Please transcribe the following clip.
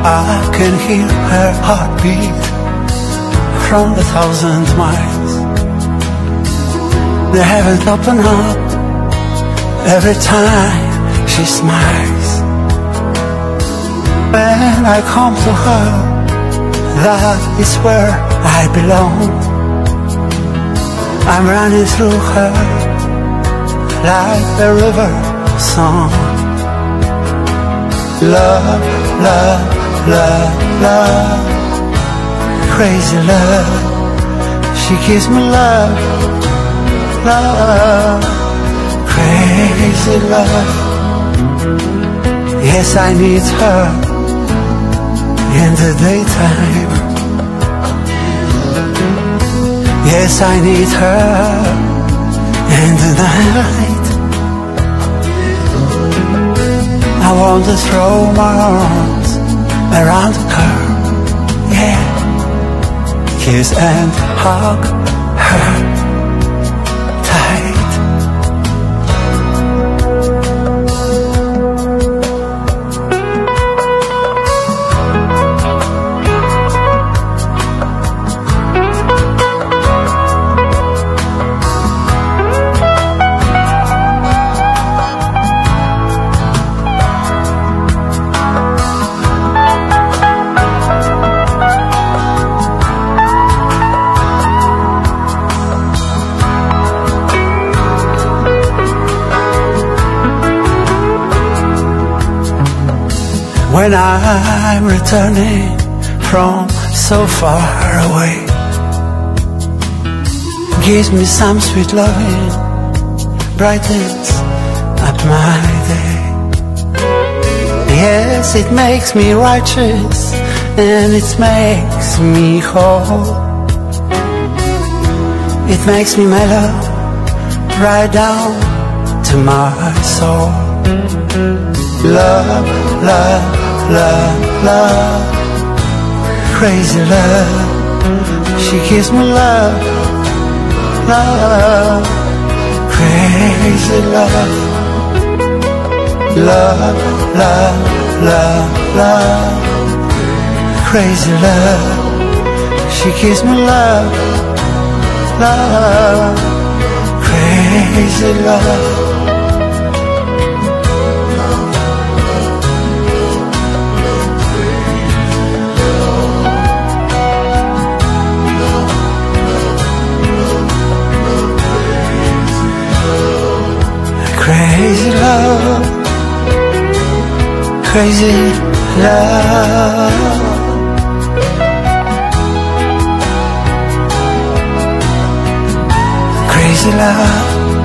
I can hear her heartbeat from 1,000 miles. The heavens open up every time she smiles. When I come to her, that is where I belong. I'm running through her like a river song. Love, love, love, love, crazy love. She gives me love, love, crazy love. Yes, I need her in the daytime. Yes, I need her in the night. I want to throw my arms around her, yeah, kiss and hug her tight. When I'm returning from so far away, gives me some sweet loving, brightens up my day. Yes, it makes me righteous and it makes me whole. It makes me mellow right down to my soul. Love, love, love, love, crazy love. She gives me love, love, crazy love. Love, love, love, love, crazy love. She gives me love, love, crazy love. Crazy love, crazy love, crazy love.